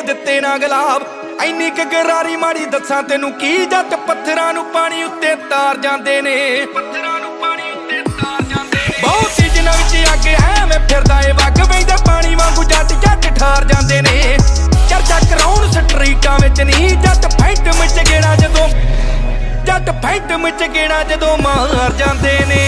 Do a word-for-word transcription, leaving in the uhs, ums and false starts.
ਦਿੱਤੇ ਨਾ ਗੁਲਾਬ। ਐਨੀ ਕ ਗਰਾਰੀ ਮਾੜੀ ਦੱਸਾਂ ਤੈਨੂੰ ਕੀ, ਜੱਟ ਪੱਥਰਾਂ ਨੂੰ ਪਾਣੀ ਉੱਤੇ ਤਾਰ ਜਾਂਦੇ ਨੇ, ਪੱਥਰਾਂ ਨੂੰ ਪਾਣੀ ਉੱਤੇ ਤਾਰ ਜਾਂਦੇ ਨੇ। ਬਹੁਤ ਸੀਜ਼ਨਾਂ ਵਿੱਚ ਅੱਗ ਐਵੇਂ ਫਿਰਦਾ ਏ ਵੱਗ, ਵਹਿੰਦੇ ਪਾਣੀ ਵਾਂਗੂ ਜੱਟ ਜੱਟ ਠਾਰ ਜਾਂਦੇ ਨੇ। ਚਰਚਾ ਕਰਾਉਣ ਸਟਰੀਟਾਂ ਵਿੱਚ ਨਹੀਂ, ਜੱਟ ਫੈਂਟ ਵਿੱਚ ਗੇੜਾ ਜਦੋਂ, ਜੱਟ ਫੈਂਟ ਵਿੱਚ ਗੇੜਾ ਜਦੋਂ ਮਾਰ ਜਾਂਦੇ ਨੇ।